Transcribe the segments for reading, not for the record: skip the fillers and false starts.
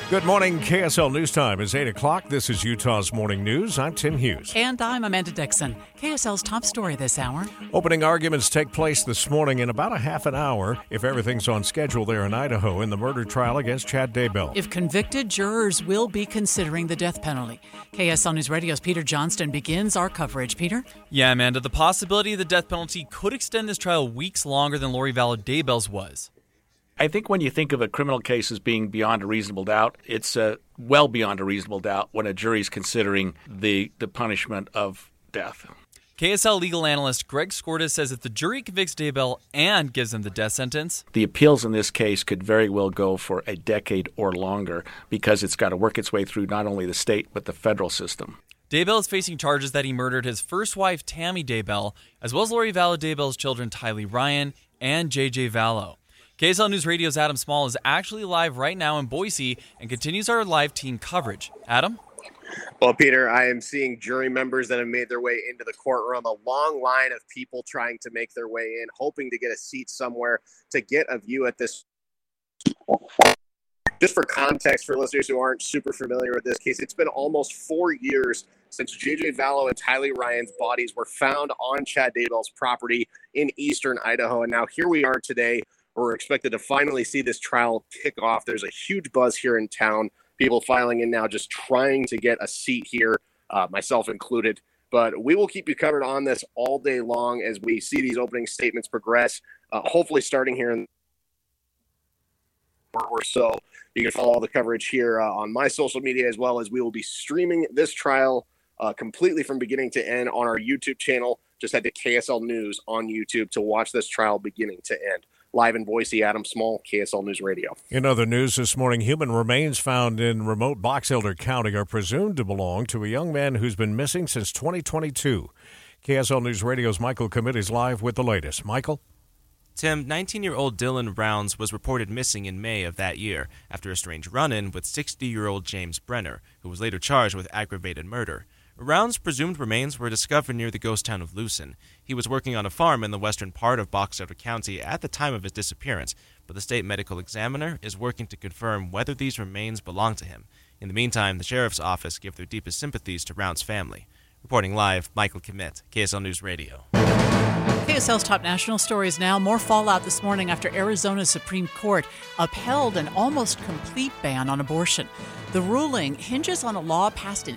Good morning. KSL News Time is 8 o'clock. This is Utah's Morning News. I'm Tim Hughes. And I'm Amanda Dixon. KSL's top story this hour. Opening arguments take place this morning in about a half an hour, if everything's on schedule there in Idaho, in the murder trial against Chad Daybell. If convicted, jurors will be considering the death penalty. KSL News Radio's Peter Johnston begins our coverage. Peter? Yeah, Amanda, the possibility of the death penalty could extend this trial weeks longer than Lori Vallow Daybell's was. I think when you think of a criminal case as being beyond a reasonable doubt, it's well beyond a reasonable doubt when a jury's considering the punishment of death. KSL legal analyst Greg Skorda says if the jury convicts Daybell and gives him the death sentence, the appeals in this case could very well go for a decade or longer because it's got to work its way through not only the state but the federal system. Daybell is facing charges that he murdered his first wife, Tammy Daybell, as well as Lori Vallow Daybell's children, Tylee Ryan and J.J. Vallow. KSL News Radio's Adam Small is actually live right now in Boise and continues our live team coverage. Adam? Well, Peter, I am seeing jury members that have made their way into the courtroom, a long line of people trying to make their way in, hoping to get a seat somewhere to get a view at this. Just for context, for listeners who aren't super familiar with this case, it's been almost 4 years since J.J. Vallow and Tylee Ryan's bodies were found on Chad Daybell's property in eastern Idaho. And now here we are today. We're expected to finally see this trial kick off. There's a huge buzz here in town. People filing in now, just trying to get a seat here, myself included. But we will keep you covered on this all day long as we see these opening statements progress. Hopefully starting here in or so. You can follow all the coverage here on my social media, as well as we will be streaming this trial completely from beginning to end on our YouTube channel. Just head to KSL News on YouTube to watch this trial beginning to end. Live in Boise, Adam Small, KSL News Radio. In other news this morning, human remains found in remote Box Elder County are presumed to belong to a young man who's been missing since 2022. KSL News Radio's Michael Commit is live with the latest. Michael? Tim, 19-year-old Dylan Rounds was reported missing in May of that year after a strange run-in with 60-year-old James Brenner, who was later charged with aggravated murder. Rounds' presumed remains were discovered near the ghost town of Lucin. He was working on a farm in the western part of Box Elder County at the time of his disappearance, but the state medical examiner is working to confirm whether these remains belong to him. In the meantime, the sheriff's office gave their deepest sympathies to Rounds' family. Reporting live, Michael Commit, KSL News Radio. KSL's top national stories now. More fallout this morning after Arizona's Supreme Court upheld an almost complete ban on abortion. The ruling hinges on a law passed in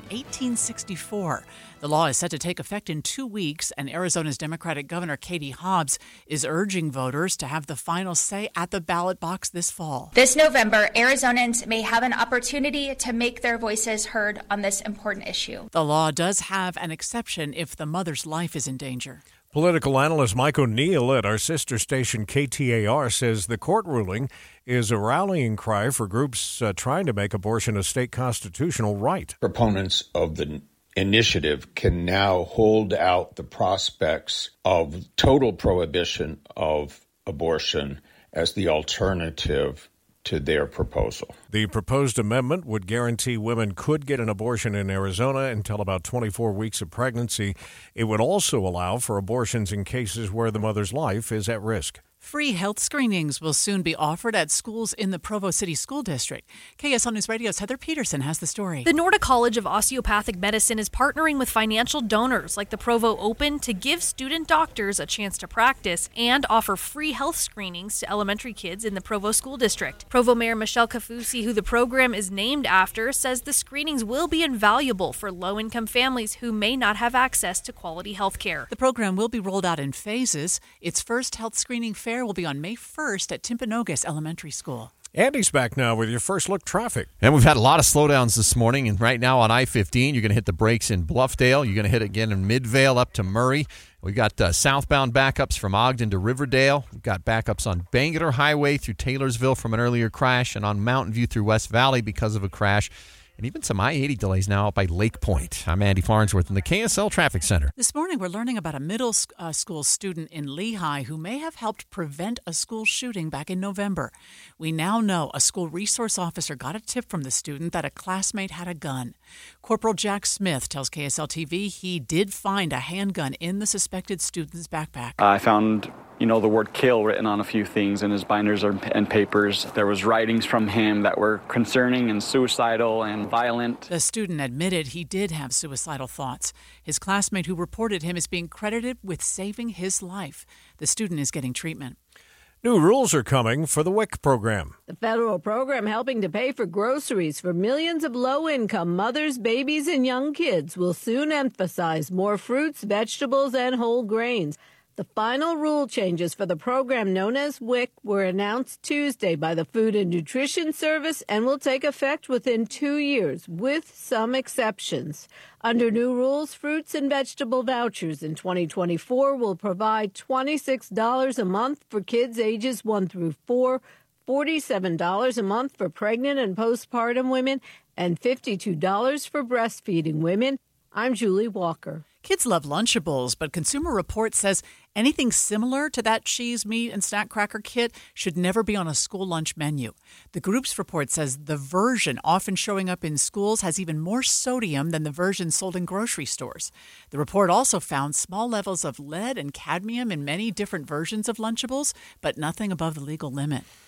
1864. The law is set to take effect in 2 weeks, and Arizona's Democratic Governor Katie Hobbs is urging voters to have the final say at the ballot box this fall. This November, Arizonans may have an opportunity to make their voices heard on this important issue. The law does have an exception if the mother's life is in danger. Political analyst Mike O'Neill at our sister station KTAR says the court ruling is a rallying cry for groups trying to make abortion a state constitutional right. Proponents of the initiative can now hold out the prospects of total prohibition of abortion as the alternative to their proposal. The proposed amendment would guarantee women could get an abortion in Arizona until about 24 weeks of pregnancy. It would also allow for abortions in cases where the mother's life is at risk. Free health screenings will soon be offered at schools in the Provo City School District. KSL News Radio's Heather Peterson has the story. The Nordic College of Osteopathic Medicine is partnering with financial donors like the Provo Open to give student doctors a chance to practice and offer free health screenings to elementary kids in the Provo School District. Provo Mayor Michelle Kafusi, who the program is named after, says the screenings will be invaluable for low-income families who may not have access to quality health care. The program will be rolled out in phases. Its first health screening fair will be on May 1st at Timpanogos Elementary School. Andy's back now with your first look traffic. And we've had a lot of slowdowns this morning. And right now on I-15, you're going to hit the brakes in Bluffdale. You're going to hit again in Midvale up to Murray. We've got southbound backups from Ogden to Riverdale. We've got backups on Bangerter Highway through Taylorsville from an earlier crash, and on Mountain View through West Valley because of a crash. And even some I-80 delays now out by Lake Point. I'm Andy Farnsworth in the KSL Traffic Center. This morning, we're learning about a middle school student in Lehigh who may have helped prevent a school shooting back in November. We now know a school resource officer got a tip from the student that a classmate had a gun. Corporal Jack Smith tells KSL TV he did find a handgun in the suspected student's backpack. I found the word kill written on a few things in his binders and papers. There was writings from him that were concerning and suicidal and violent. The student admitted he did have suicidal thoughts. His classmate who reported him is being credited with saving his life. The student is getting treatment. New rules are coming for the WIC program. The federal program helping to pay for groceries for millions of low-income mothers, babies, and young kids will soon emphasize more fruits, vegetables, and whole grains. The final rule changes for the program known as WIC were announced Tuesday by the Food and Nutrition Service and will take effect within 2 years, with some exceptions. Under new rules, fruits and vegetable vouchers in 2024 will provide $26 a month for kids ages 1 through 4, $47 a month for pregnant and postpartum women, and $52 for breastfeeding women. I'm Julie Walker. Kids love Lunchables, but Consumer Reports says anything similar to that cheese, meat, and snack cracker kit should never be on a school lunch menu. The group's report says the version often showing up in schools has even more sodium than the version sold in grocery stores. The report also found small levels of lead and cadmium in many different versions of Lunchables, but nothing above the legal limit.